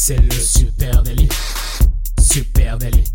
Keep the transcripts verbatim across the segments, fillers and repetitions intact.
C'est le Super Daily. Super Daily.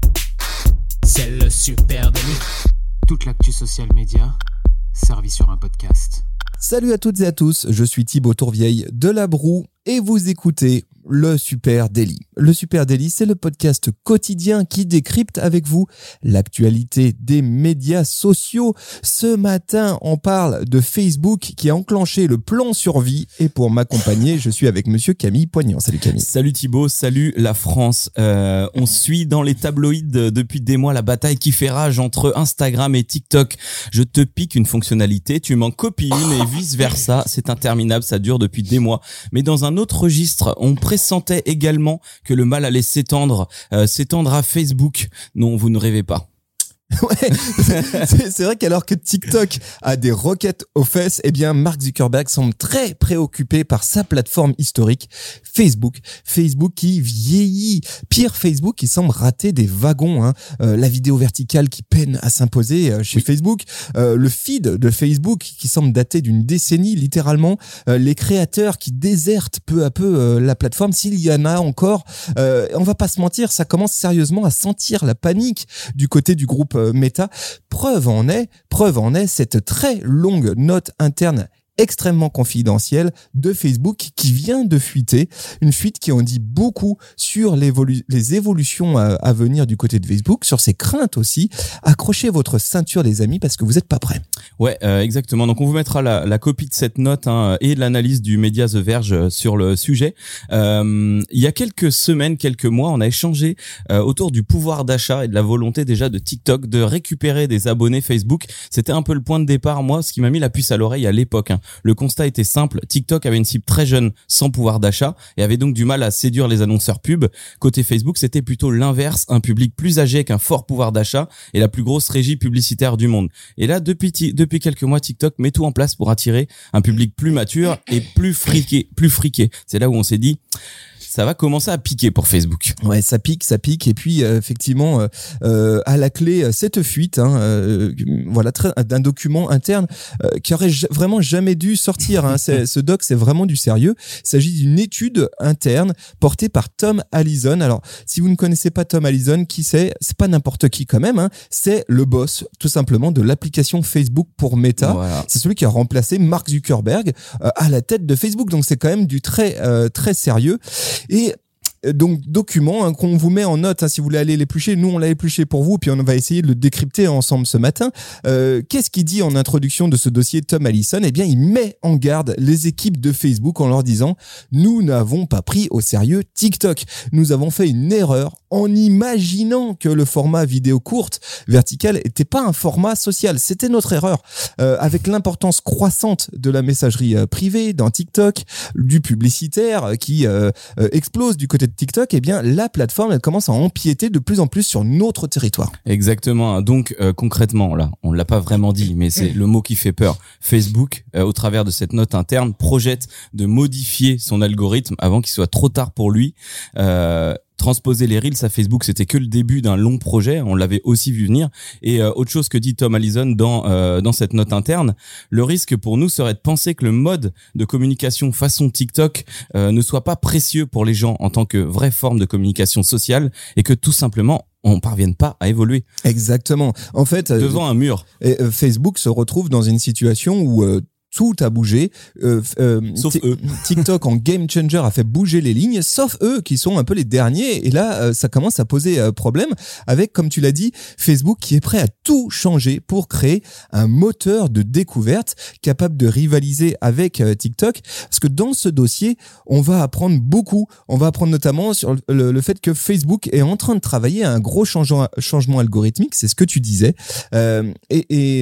C'est le Super Daily. Toute l'actu social média servie sur un podcast. Salut à toutes et à tous, je suis Thibaut Tourvieille de La Broue et vous écoutez le Super Daily. Le Super Daily, c'est le podcast quotidien qui décrypte avec vous l'actualité des médias sociaux. Ce matin, on parle de Facebook qui a enclenché le plan survie et pour m'accompagner, je suis avec monsieur Camille Poignant. Salut Camille. Salut Thibaut, salut la France. Euh, on suit dans les tabloïds depuis des mois la bataille qui fait rage entre Instagram et TikTok. Je te pique une fonctionnalité, tu m'en copies une et vice versa. C'est interminable, ça dure depuis des mois. Mais dans un autre registre, on pressentait également que le mal allait s'étendre, euh, s'étendre à Facebook. Non, vous ne rêvez pas. Ouais, c'est, c'est vrai qu'alors que TikTok a des roquettes aux fesses, eh bien Mark Zuckerberg semble très préoccupé par sa plateforme historique, Facebook. Facebook qui vieillit. Pire, Facebook qui semble rater des wagons. Hein. Euh, la vidéo verticale qui peine à s'imposer euh, chez oui. Facebook. Euh, le feed de Facebook qui semble dater d'une décennie littéralement. Euh, les créateurs qui désertent peu à peu euh, la plateforme. S'il y en a encore, euh, on va pas se mentir, ça commence sérieusement à sentir la panique du côté du groupe Meta. Preuve en est, preuve en est cette très longue note interne extrêmement confidentielle de Facebook qui vient de fuiter, une fuite qui en dit beaucoup sur l'évolu- les évolutions à, à venir du côté de Facebook, sur ses craintes aussi. Accrochez votre ceinture les amis parce que vous n'êtes pas prêts. Ouais, euh, exactement. Donc on vous mettra la, la copie de cette note hein, et l'analyse du média The Verge sur le sujet. Euh, il y a quelques semaines, quelques mois, on a échangé euh, autour du pouvoir d'achat et de la volonté déjà de TikTok de récupérer des abonnés Facebook. C'était un peu le point de départ, moi, ce qui m'a mis la puce à l'oreille à l'époque. Hein. Le constat était simple, TikTok avait une cible très jeune sans pouvoir d'achat et avait donc du mal à séduire les annonceurs pub. Côté Facebook, c'était plutôt l'inverse, un public plus âgé avec un fort pouvoir d'achat et la plus grosse régie publicitaire du monde. Et là, depuis, depuis quelques mois, TikTok met tout en place pour attirer un public plus mature et plus friqué, plus friqué. C'est là où on s'est dit... ça va commencer à piquer pour Facebook. Ouais, ça pique, ça pique. Et puis, euh, effectivement, euh, à la clé, cette fuite, hein, euh, voilà, très, d'un document interne euh, qui aurait j- vraiment jamais dû sortir. Hein. C'est, ce doc, c'est vraiment du sérieux. Il s'agit d'une étude interne portée par Tom Allison. Alors, si vous ne connaissez pas Tom Allison, qui c'est ? C'est pas n'importe qui quand même. Hein. C'est le boss, tout simplement, de l'application Facebook pour Meta. Voilà. C'est celui qui a remplacé Mark Zuckerberg euh, à la tête de Facebook. Donc, c'est quand même du très, euh, très sérieux. Et donc document hein, qu'on vous met en note hein, si vous voulez aller l'éplucher. Nous on l'a épluché pour vous puis on va essayer de le décrypter ensemble ce matin. Euh, qu'est-ce qu'il dit en introduction de ce dossier Tom Allison ? Eh bien il met en garde les équipes de Facebook en leur disant nous n'avons pas pris au sérieux TikTok. Nous avons fait une erreur en imaginant que le format vidéo courte verticale était pas un format social. C'était notre erreur. Euh, avec l'importance croissante de la messagerie euh, privée dans TikTok, du publicitaire euh, qui euh, euh, explose du côté de TikTok, eh bien la plateforme elle commence à empiéter de plus en plus sur notre territoire. Exactement. Donc euh, concrètement, là, on l'a pas vraiment dit, mais c'est le mot qui fait peur. Facebook, euh, au travers de cette note interne, projette de modifier son algorithme avant qu'il soit trop tard pour lui. Euh, Transposer les Reels à Facebook, c'était que le début d'un long projet, on l'avait aussi vu venir. Et euh, autre chose que dit Tom Allison dans euh, dans cette note interne, le risque pour nous serait de penser que le mode de communication façon TikTok euh, ne soit pas précieux pour les gens en tant que vraie forme de communication sociale et que tout simplement on parvienne pas à évoluer. Exactement. En fait, devant euh, un mur. Euh, Facebook se retrouve dans une situation où euh, tout a bougé. Euh, euh, sauf t- eux. TikTok en game changer a fait bouger les lignes, sauf eux qui sont un peu les derniers. Et là, euh, ça commence à poser euh, problème avec, comme tu l'as dit, Facebook qui est prêt à tout changer pour créer un moteur de découverte capable de rivaliser avec euh, TikTok. Parce que dans ce dossier, on va apprendre beaucoup. On va apprendre notamment sur le, le fait que Facebook est en train de travailler à un gros changement, changement algorithmique. C'est ce que tu disais. Euh, et, et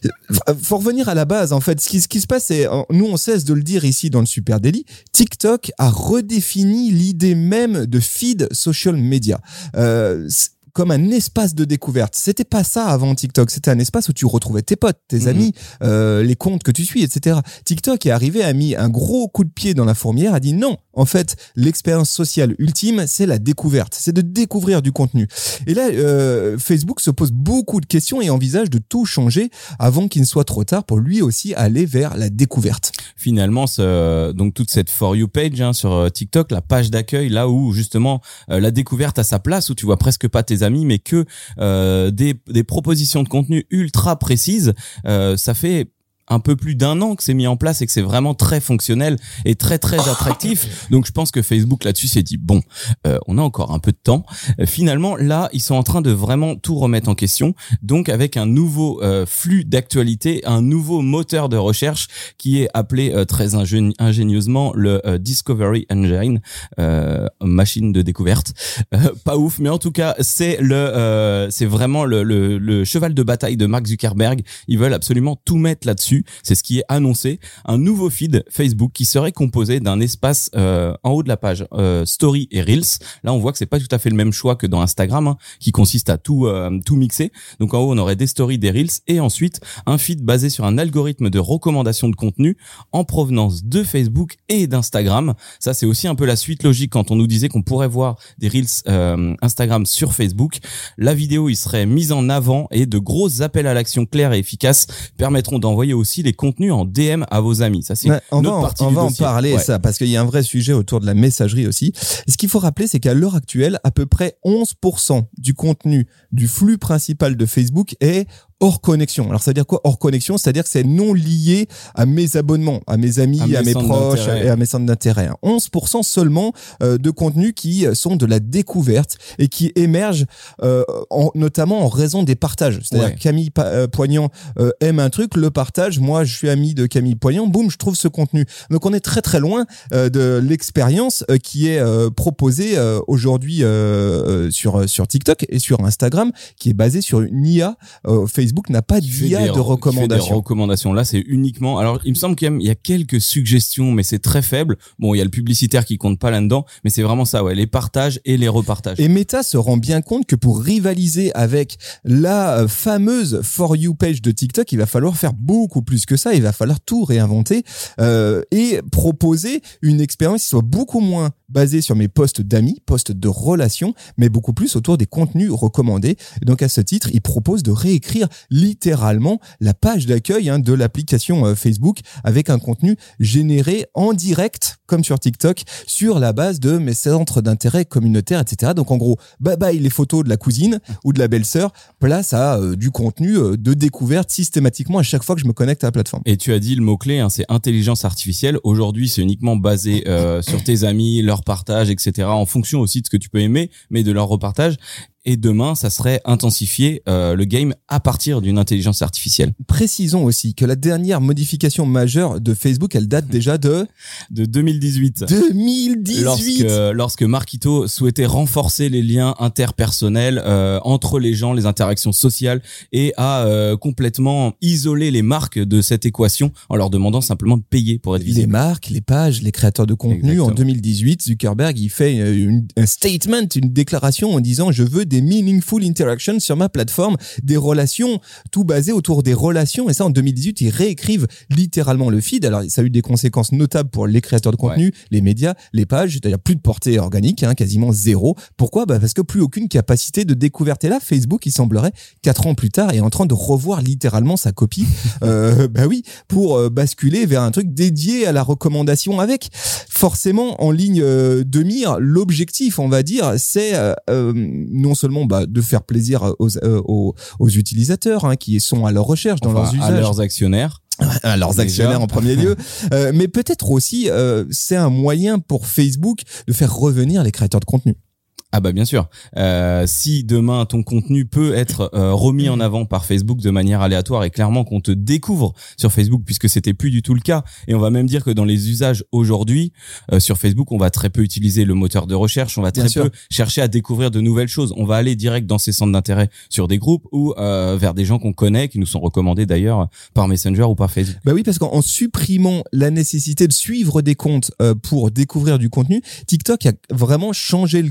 faut revenir à la base, en fait. Ce qui, ce qui se passe, c'est, nous, on cesse de le dire ici dans le Super Daily, TikTok a redéfini l'idée même de feed social media. Euh, comme un espace de découverte. C'était pas ça avant TikTok. C'était un espace où tu retrouvais tes potes, tes mmh. amis, euh, les comptes que tu suis, et cetera. TikTok est arrivé, a mis un gros coup de pied dans la fourmilière, a dit non. En fait, l'expérience sociale ultime, c'est la découverte. C'est de découvrir du contenu. Et là, euh, Facebook se pose beaucoup de questions et envisage de tout changer avant qu'il ne soit trop tard pour lui aussi aller vers la découverte. Finalement, ce, donc toute cette For You page hein, sur TikTok, la page d'accueil, là où justement euh, la découverte a sa place, où tu vois presque pas tes amis, mais que euh, des, des propositions de contenu ultra précises, euh, ça fait un peu plus d'un an que c'est mis en place et que c'est vraiment très fonctionnel et très très attractif. Donc je pense que Facebook là-dessus s'est dit bon, euh, on a encore un peu de temps. Euh, finalement là, ils sont en train de vraiment tout remettre en question. Donc avec un nouveau euh, flux d'actualité, un nouveau moteur de recherche qui est appelé euh, très ingé- ingénieusement le euh, Discovery Engine, euh, machine de découverte. Euh, pas ouf, mais en tout cas c'est le euh, c'est vraiment le, le le cheval de bataille de Mark Zuckerberg. Ils veulent absolument tout mettre là-dessus. C'est ce qui est annoncé, un nouveau feed Facebook qui serait composé d'un espace euh, en haut de la page euh, Story et Reels. Là, on voit que c'est pas tout à fait le même choix que dans Instagram, hein, qui consiste à tout euh, tout mixer. Donc en haut, on aurait des stories, des Reels, et ensuite un feed basé sur un algorithme de recommandation de contenu en provenance de Facebook et d'Instagram. Ça, c'est aussi un peu la suite logique quand on nous disait qu'on pourrait voir des Reels euh, Instagram sur Facebook. La vidéo, il serait mise en avant et de gros appels à l'action clairs et efficaces permettront d'envoyer aussi les contenus en D M à vos amis. Ça, c'est ouais, on une va autre en, partie on du va dossier. en parler, Ouais. ça, parce qu'il y a un vrai sujet autour de la messagerie aussi. Et ce qu'il faut rappeler, c'est qu'à l'heure actuelle, à peu près onze pour cent du contenu du flux principal de Facebook est hors connexion. Alors ça veut dire quoi hors connexion? C'est-à-dire que c'est non lié à mes abonnements, à mes amis, à mes, à mes proches et à mes centres d'intérêt. onze pour cent seulement euh, de contenus qui sont de la découverte et qui émergent euh, en, notamment en raison des partages. C'est-à-dire ouais. que Camille euh, Poignant euh, aime un truc, le partage, moi je suis ami de Camille Poignant, boum, je trouve ce contenu. Donc on est très très loin euh, de l'expérience euh, qui est euh, proposée euh, aujourd'hui euh, sur, sur TikTok et sur Instagram, qui est basée sur une I A euh, Facebook. Facebook n'a pas d'I A de recommandations. Des recommandations. Là, c'est uniquement. Alors, il me semble qu'il y a quelques suggestions, mais c'est très faible. Bon, il y a le publicitaire qui compte pas là-dedans, mais c'est vraiment ça, ouais, les partages et les repartages. Et Meta se rend bien compte que pour rivaliser avec la fameuse For You page de TikTok, il va falloir faire beaucoup plus que ça. Il va falloir tout réinventer euh, et proposer une expérience qui soit beaucoup moins basée sur mes posts d'amis, posts de relations, mais beaucoup plus autour des contenus recommandés. Et donc, à ce titre, il propose de réécrire littéralement la page d'accueil hein, de l'application euh, Facebook avec un contenu généré en direct, comme sur TikTok, sur la base de mes centres d'intérêt communautaires, et cetera. Donc en gros, bye bye les photos de la cousine ou de la belle-sœur, place à euh, du contenu euh, de découverte systématiquement à chaque fois que je me connecte à la plateforme. Et tu as dit le mot-clé, hein, c'est intelligence artificielle. Aujourd'hui, c'est uniquement basé euh, sur tes amis, leur partage, et cetera, en fonction aussi de ce que tu peux aimer, mais de leur repartage. Et demain, ça serait intensifier euh, le game à partir d'une intelligence artificielle. Précisons aussi que la dernière modification majeure de Facebook, elle date déjà de... de deux mille dix-huit. deux mille dix-huit Lorsque, lorsque Marquito souhaitait renforcer les liens interpersonnels euh, entre les gens, les interactions sociales, et a euh, complètement isolé les marques de cette équation en leur demandant simplement de payer pour être visible. Les marques, les pages, les créateurs de contenu. Exactement. En deux mille dix-huit, Zuckerberg, il fait une, un statement, une déclaration en disant « Je veux des meaningful interactions sur ma plateforme, des relations, tout basé autour des relations. » Et ça, en deux mille dix-huit, ils réécrivent littéralement le feed. Alors, ça a eu des conséquences notables pour les créateurs de contenu, ouais. les médias, les pages, c'est-à-dire plus de portée organique, hein, quasiment zéro. Pourquoi ? Bah parce que plus aucune capacité de découverte. Et là, Facebook, il semblerait, quatre ans plus tard, est en train de revoir littéralement sa copie. euh, bah oui, pour euh, basculer vers un truc dédié à la recommandation avec. Forcément, en ligne euh, de mire, l'objectif, on va dire, c'est euh, euh, non seulement bah, de faire plaisir aux, euh, aux, aux utilisateurs hein, qui sont à leur recherche dans enfin, leurs usages. À leurs actionnaires. À leurs Déjà. actionnaires en premier lieu. Euh, mais peut-être aussi, euh, c'est un moyen pour Facebook de faire revenir les créateurs de contenu. Ah bah bien sûr. Euh, si demain ton contenu peut être euh, remis en avant par Facebook de manière aléatoire et clairement qu'on te découvre sur Facebook, puisque c'était plus du tout le cas, et on va même dire que dans les usages aujourd'hui euh, sur Facebook, on va très peu utiliser le moteur de recherche, on va très peu chercher à découvrir de nouvelles choses. On va aller direct dans ses centres d'intérêt sur des groupes ou euh, vers des gens qu'on connaît, qui nous sont recommandés d'ailleurs par Messenger ou par Facebook. Bah oui, parce qu'en supprimant la nécessité de suivre des comptes euh, pour découvrir du contenu, TikTok a vraiment changé le game en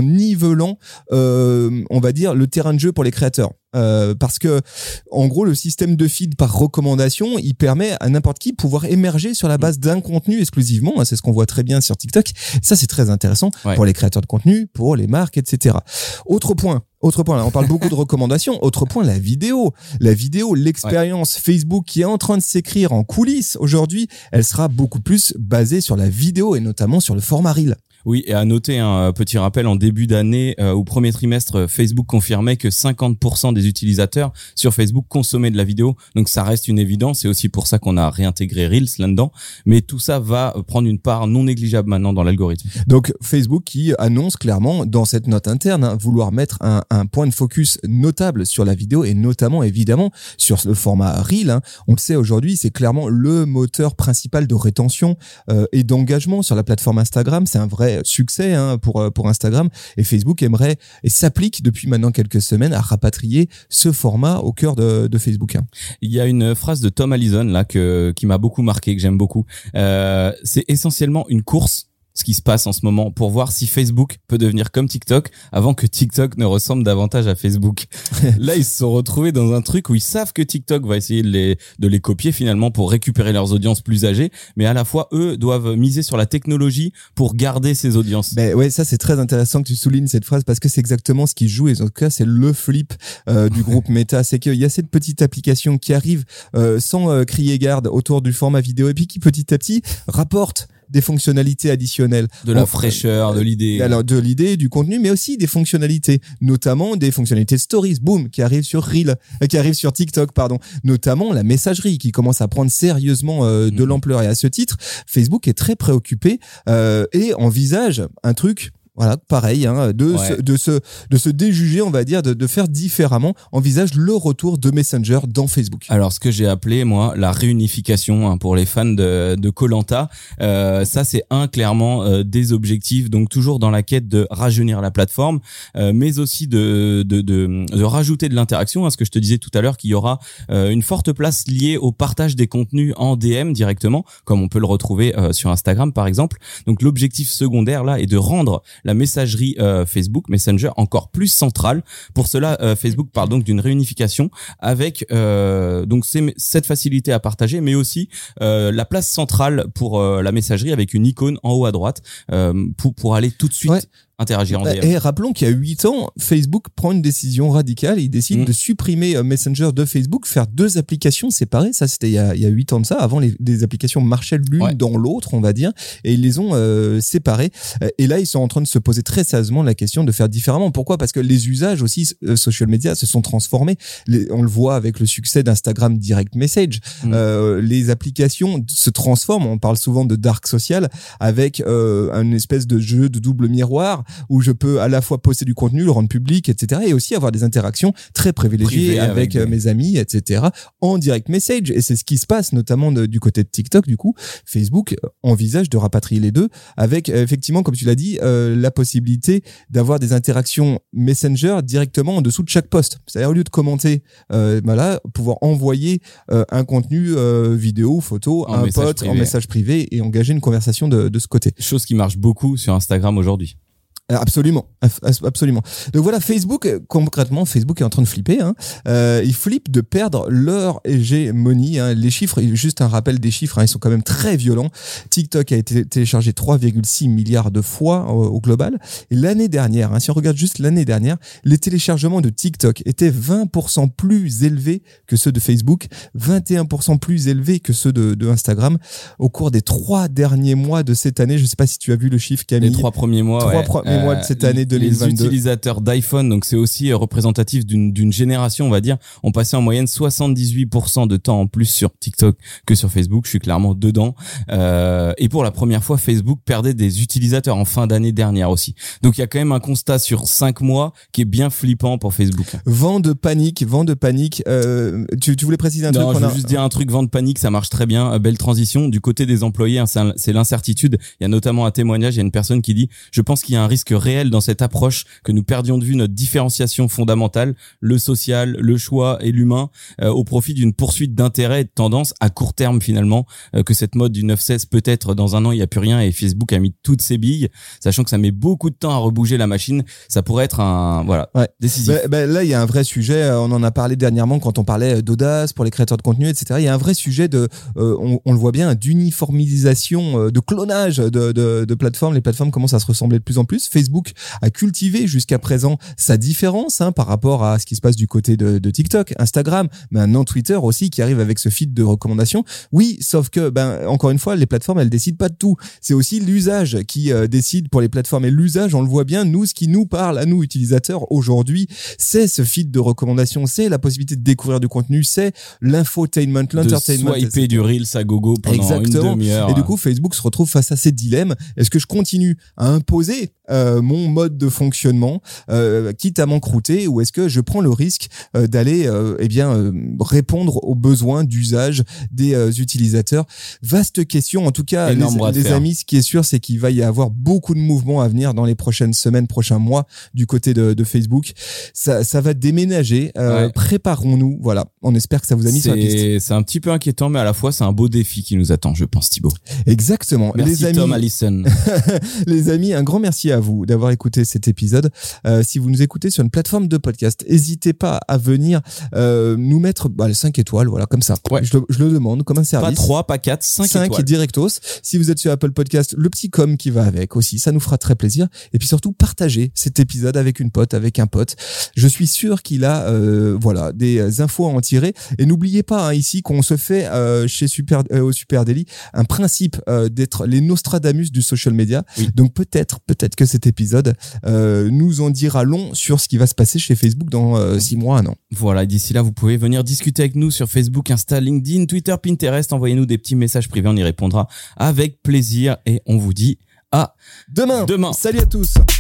nivelant, euh, on va dire, le terrain de jeu pour les créateurs. Euh, parce que en gros le système de feed par recommandation il permet à n'importe qui de pouvoir émerger sur la base d'un contenu exclusivement, c'est ce qu'on voit très bien sur TikTok. Ça c'est très intéressant ouais. pour les créateurs de contenu, pour les marques, etc. Autre point Autre point, là, on parle beaucoup de recommandations. Autre point, la vidéo. La vidéo, l'expérience ouais. Facebook qui est en train de s'écrire en coulisses aujourd'hui, elle sera beaucoup plus basée sur la vidéo et notamment sur le format Reel. Oui, et à noter un petit rappel, en début d'année, euh, au premier trimestre, Facebook confirmait que cinquante pour cent des utilisateurs sur Facebook consommaient de la vidéo. Donc ça reste une évidence, c'est aussi pour ça qu'on a réintégré Reels là-dedans. Mais tout ça va prendre une part non négligeable maintenant dans l'algorithme. Donc Facebook qui annonce clairement dans cette note interne hein, vouloir mettre un, un point de focus notable sur la vidéo et notamment évidemment sur le format Reel. Hein. On le sait aujourd'hui, c'est clairement le moteur principal de rétention euh, et d'engagement sur la plateforme Instagram. C'est un vrai succès hein, pour pour Instagram et Facebook aimerait et s'applique depuis maintenant quelques semaines à rapatrier ce format au cœur de, de Facebook. Hein. Il y a une phrase de Tom Allison là que qui m'a beaucoup marqué, que j'aime beaucoup. Euh, c'est essentiellement une course. Ce qui se passe en ce moment pour voir si Facebook peut devenir comme TikTok avant que TikTok ne ressemble davantage à Facebook. Là, ils se sont retrouvés dans un truc où ils savent que TikTok va essayer de les, de les copier finalement pour récupérer leurs audiences plus âgées, mais à la fois, eux doivent miser sur la technologie pour garder ces audiences. Ben ouais, ça c'est très intéressant que tu soulignes cette phrase parce que c'est exactement ce qui joue et en tout cas c'est le flip euh, du groupe Meta, c'est qu'il y a cette petite application qui arrive euh, sans euh, crier garde autour du format vidéo et puis qui petit à petit rapporte des fonctionnalités additionnelles. De la fraîcheur, de l'idée. Alors, de l'idée, du contenu, mais aussi des fonctionnalités, notamment des fonctionnalités de stories, boom, qui arrivent sur Reel, euh, qui arrivent sur TikTok, pardon. Notamment la messagerie qui commence à prendre sérieusement euh, de mmh. l'ampleur. Et à ce titre, Facebook est très préoccupé euh, et envisage un truc. Voilà, pareil, hein, de, ouais. se, de, se, de se déjuger, on va dire, de, de faire différemment, envisage le retour de Messenger dans Facebook. Alors, ce que j'ai appelé, moi, la réunification hein, pour les fans de de Koh-Lanta, euh, ça, c'est un, clairement, euh, des objectifs, donc toujours dans la quête de rajeunir la plateforme, euh, mais aussi de, de, de, de rajouter de l'interaction, hein, ce que je te disais tout à l'heure, qu'il y aura euh, une forte place liée au partage des contenus en D M directement, comme on peut le retrouver euh, sur Instagram, par exemple. Donc, l'objectif secondaire, là, est de rendre la messagerie euh, Facebook Messenger encore plus centrale. Pour cela, euh, Facebook parle donc d'une réunification avec euh, donc c'est, cette facilité à partager, mais aussi euh, la place centrale pour euh, la messagerie avec une icône en haut à droite euh, pour pour aller tout de suite. Ouais. Interagir en D M. Et rappelons qu'il y a huit ans, Facebook prend une décision radicale et il décide mmh. de supprimer Messenger de Facebook, faire deux applications séparées. Ça, c'était il y a, il y a huit ans de ça. Avant, les, les applications marchaient l'une ouais. dans l'autre, on va dire, et ils les ont euh, séparées. Et là, ils sont en train de se poser très sérieusement la question de faire différemment. Pourquoi ? Parce que les usages aussi, euh, social media, se sont transformés. Les, on le voit avec le succès d'Instagram Direct Message. Mmh. Euh, les applications se transforment. On parle souvent de dark social avec euh, une espèce de jeu de double miroir où je peux à la fois poster du contenu, le rendre public, et cetera, et aussi avoir des interactions très privilégiées Privé avec, avec mes amis, et cetera, en direct message. Et c'est ce qui se passe, notamment de, du côté de TikTok. Du coup, Facebook envisage de rapatrier les deux avec, effectivement, comme tu l'as dit, euh, la possibilité d'avoir des interactions Messenger directement en dessous de chaque post. C'est-à-dire, au lieu de commenter, euh, bah là, pouvoir envoyer euh, un contenu euh, vidéo, photo, à un pote, privé. En message privé et engager une conversation de, de ce côté. Chose qui marche beaucoup sur Instagram aujourd'hui. Absolument, absolument. Donc voilà, Facebook, concrètement, Facebook est en train de flipper. Hein. Euh, ils flippent de perdre leur hégémonie. Hein. Les chiffres, juste un rappel des chiffres, hein, ils sont quand même très violents. TikTok a été téléchargé trois virgule six milliards de fois au, au global. Et l'année dernière, hein, si on regarde juste l'année dernière, les téléchargements de TikTok étaient vingt pour cent plus élevés que ceux de Facebook, vingt et un pour cent plus élevés que ceux de, de Instagram. Au cours des trois derniers mois de cette année, je ne sais pas si tu as vu le chiffre, Camille. Les trois premiers mois, trois ouais. premiers mois de cette année deux mille vingt-deux. Les utilisateurs d'iPhone, donc c'est aussi représentatif d'une, d'une génération, on va dire, ont passé en moyenne soixante-dix-huit pour cent de temps en plus sur TikTok que sur Facebook. Je suis clairement dedans. Euh, et pour la première fois, Facebook perdait des utilisateurs en fin d'année dernière aussi. Donc il y a quand même un constat sur cinq mois qui est bien flippant pour Facebook. Vent de panique, vent de panique. Euh, tu, tu voulais préciser un non, truc? Non, je veux a... juste dire un truc, vent de panique, ça marche très bien. Belle transition. Du côté des employés, hein, c'est, un, c'est l'incertitude. Il y a notamment un témoignage, il y a une personne qui dit « Je pense qu'il y a un risque risque réel dans cette approche que nous perdions de vue notre différenciation fondamentale, le social, le choix et l'humain, euh, au profit d'une poursuite d'intérêts et de tendances à court terme finalement, euh, que cette mode du neuf seize peut-être dans un an il y a plus rien et Facebook a mis toutes ses billes, sachant que ça met beaucoup de temps à rebouger la machine, ça pourrait être un voilà ouais. décisif. Bah, bah, là il y a un vrai sujet, on en a parlé dernièrement quand on parlait d'audace pour les créateurs de contenu, et cetera. Il y a un vrai sujet de, euh, on, on le voit bien, d'uniformisation, euh, de clonage de, de, de plateformes. Les plateformes commencent à se ressembler de plus en plus. Facebook a cultivé jusqu'à présent sa différence hein, par rapport à ce qui se passe du côté de, de TikTok, Instagram, maintenant Twitter aussi qui arrive avec ce feed de recommandations. Oui, sauf que ben encore une fois, les plateformes elles décident pas de tout. C'est aussi l'usage qui euh, décide pour les plateformes et l'usage, on le voit bien. Nous, ce qui nous parle à nous utilisateurs aujourd'hui, c'est ce feed de recommandations, c'est la possibilité de découvrir du contenu, c'est l'infotainment, l'entertainment, de swiper du Reels à gogo pendant exactement. Une demi-heure. Et du coup, Facebook se retrouve face à ces dilemmes. Est-ce que je continue à imposer euh, mon mode de fonctionnement, euh, quitte à m'encrouter, ou est-ce que je prends le risque euh, d'aller, euh, eh bien, euh, répondre aux besoins d'usage des euh, utilisateurs? Vaste question. En tout cas, les, les amis, ce qui est sûr, c'est qu'il va y avoir beaucoup de mouvements à venir dans les prochaines semaines, prochains mois du côté de, de Facebook. Ça, ça va déménager. Euh, ouais. Préparons-nous. Voilà. On espère que ça vous a mis sur la piste. C'est un petit peu inquiétant, mais à la fois, c'est un beau défi qui nous attend, je pense, Thibaut. Exactement. Merci les amis, Tom Allison. Les amis, un grand merci à vous d'avoir écouté cet épisode. Euh, si vous nous écoutez sur une plateforme de podcast, n'hésitez pas à venir euh, nous mettre bah, les cinq étoiles, voilà, comme ça. Ouais. Je, le, je le demande comme un service. Pas trois, pas quatre, cinq, cinq étoiles. Directos. Si vous êtes sur Apple Podcast, le petit com qui va avec aussi, ça nous fera très plaisir. Et puis surtout, partagez cet épisode avec une pote, avec un pote. Je suis sûr qu'il a euh, voilà des infos à en tirer. Et n'oubliez pas hein, ici qu'on se fait euh, chez Super euh, au Super Daily un principe euh, d'être les Nostradamus du social media. Oui. Donc peut-être, peut-être que cet épisode euh, nous en dira long sur ce qui va se passer chez Facebook dans euh, six mois, un an. Voilà, d'ici là, vous pouvez venir discuter avec nous sur Facebook, Insta, LinkedIn, Twitter, Pinterest. Envoyez-nous des petits messages privés, on y répondra avec plaisir. Et on vous dit à demain. Demain. Salut à tous.